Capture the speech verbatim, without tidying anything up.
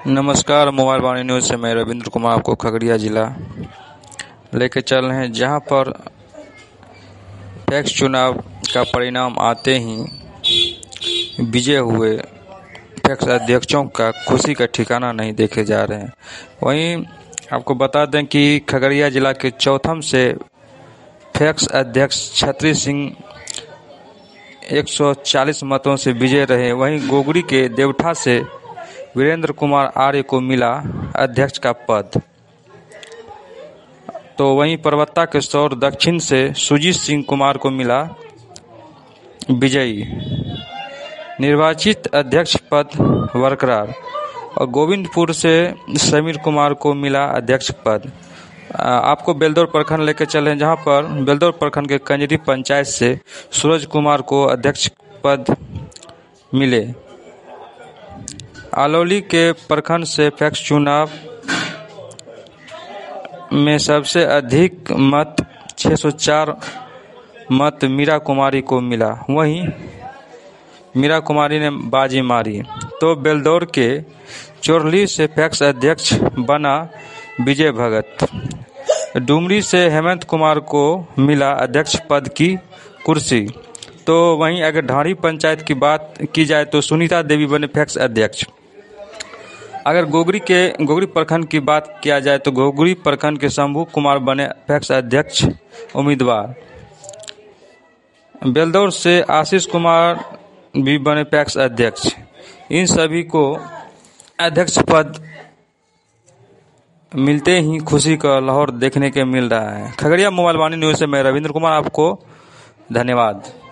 नमस्कार। मोबाइल वाणी न्यूज़ से मैं रविंद्र कुमार आपको खगड़िया जिला लेके चल रहे हैं, जहां पर पैक्स चुनाव का परिणाम आते ही विजय हुए पैक्स अध्यक्षों का खुशी का ठिकाना नहीं देखे जा रहे हैं। वहीं आपको बता दें कि खगड़िया जिला के चौथम से पैक्स अध्यक्ष छतरी सिंह एक सौ चालीस मतों से विजय रहे। वहीं गोगरी के देवठा से वीरेंद्र कुमार आर्य को मिला अध्यक्ष का पद। तो वहीं परबत्ता के सौर दक्षिण से सुजीत सिंह कुमार को मिला विजयी निर्वाचित अध्यक्ष पद बरकरार, और गोविंदपुर से समीर कुमार को मिला अध्यक्ष पद। आपको बेलदौर प्रखंड लेकर चले, जहां पर बेलदौर प्रखंड के कंजरी पंचायत से सूरज कुमार को अध्यक्ष पद मिले। अलौली के प्रखंड से पैक्स चुनाव में सबसे अधिक मत छह सौ चार मत मीरा कुमारी को मिला। वहीं मीरा कुमारी ने बाजी मारी। तो बेलदौर के चोरली से पैक्स अध्यक्ष बना विजय भगत। डुमरी से हेमंत कुमार को मिला अध्यक्ष पद की कुर्सी। तो वहीं अगर ढाड़ी पंचायत की बात की जाए तो सुनीता देवी बने पैक्स अध्यक्ष। अगर गोगरी के गोगरी प्रखंड की बात किया जाए तो गोगरी प्रखंड के शंभू कुमार बने पैक्स अध्यक्ष उम्मीदवार। बेलदौर से आशीष कुमार भी बने पैक्स अध्यक्ष। इन सभी को अध्यक्ष पद मिलते ही खुशी का लाहौर देखने के मिल रहा है। खगड़िया मोबाइल वाणी न्यूज़ से मैं रविंद्र कुमार, आपको धन्यवाद।